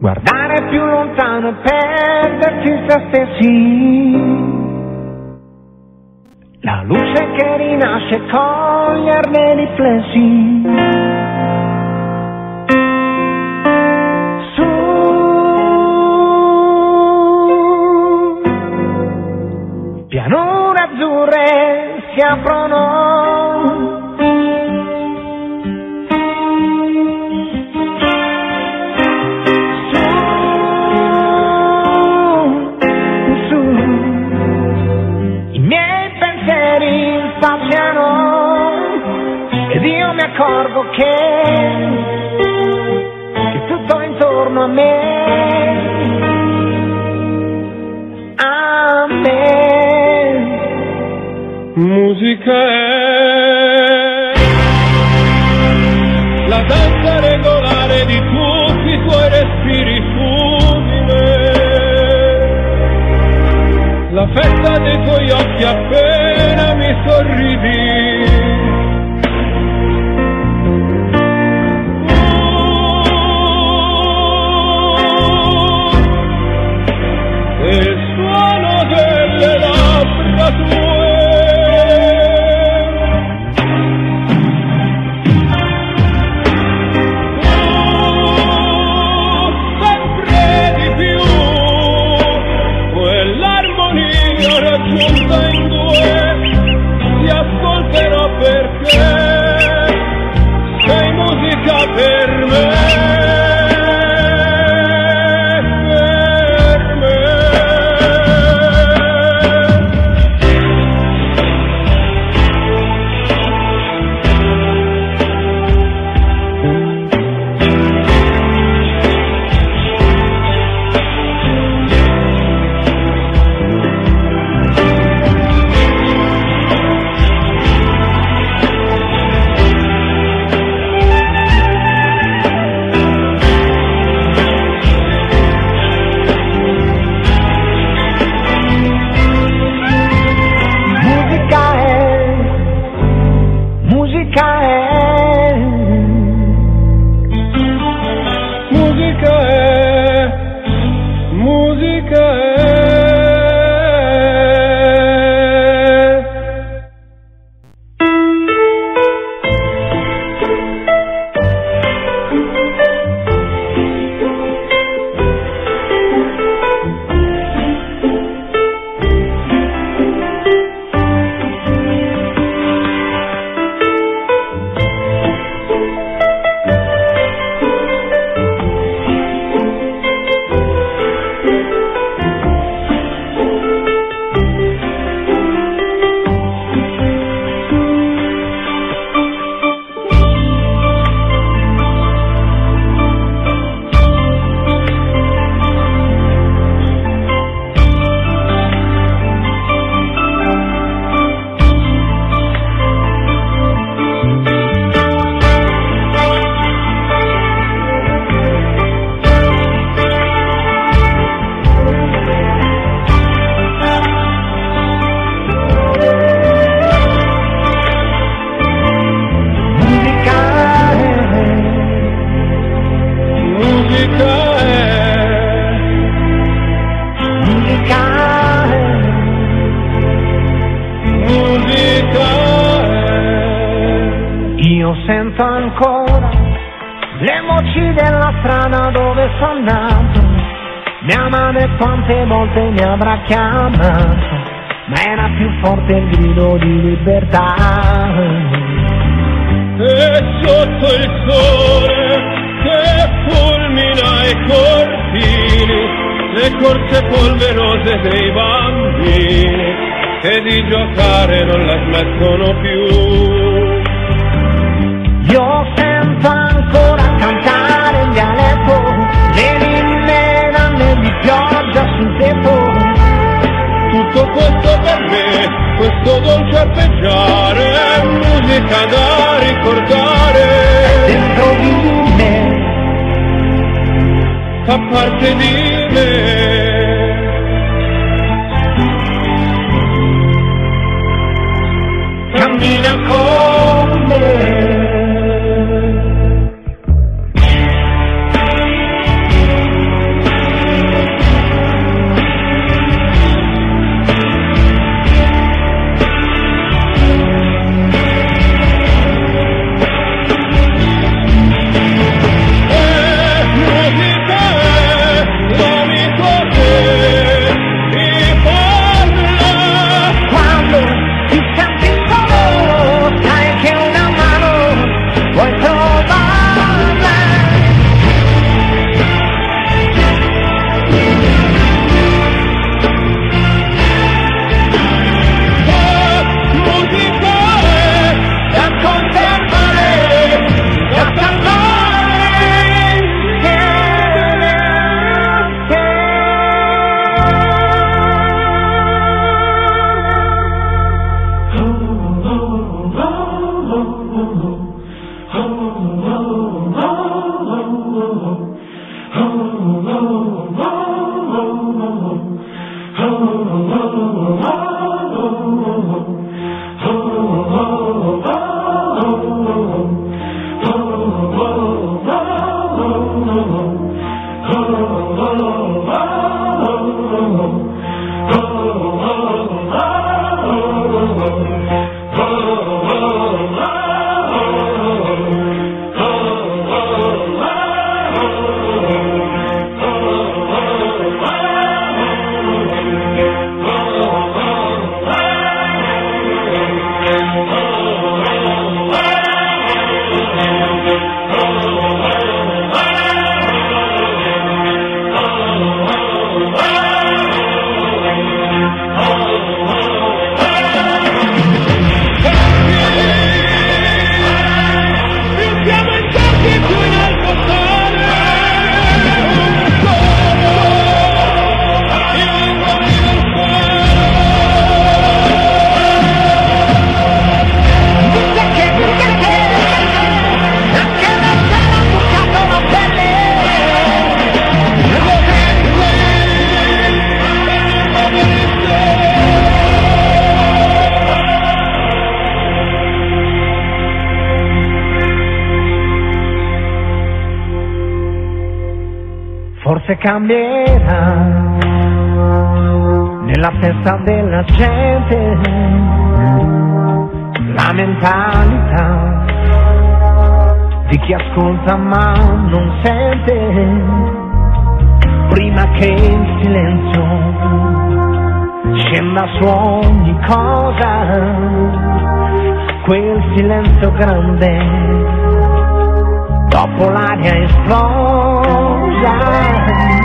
guardare più lontano e perdersi se stessi. La luce che rinasce, coglierne i riflessi. Su, pianure azzurre si aprono. Ed io mi accorgo che tutto intorno a me musica è la danza regolare di tutti i tuoi respiri su di me, la festa dei tuoi occhi appena mi sorridi. Il suono delle labbra tue, sempre di più, quell'armonia raggiunta in due, ti ascolterò perché sei musica per me. Io sento ancora le voci della strada dove sono andato, mia madre quante volte mi avrà chiamato, ma era più forte il grido di libertà. E sotto il sole che fulmina i cortili, le corse polverose dei bambini che di giocare non la smettono più. Io sento ancora cantare in dialetto le linee danne di pioggia sul tetto. Tutto questo per me, questo dolce arpeggiare, è musica da ricordare. Dentro di me, fa parte di me. Cammina con me. Forse cambierà nella testa della gente la mentalità di chi ascolta ma non sente, prima che il silenzio scenda su ogni cosa, quel silenzio grande dopo l'aria esplosa.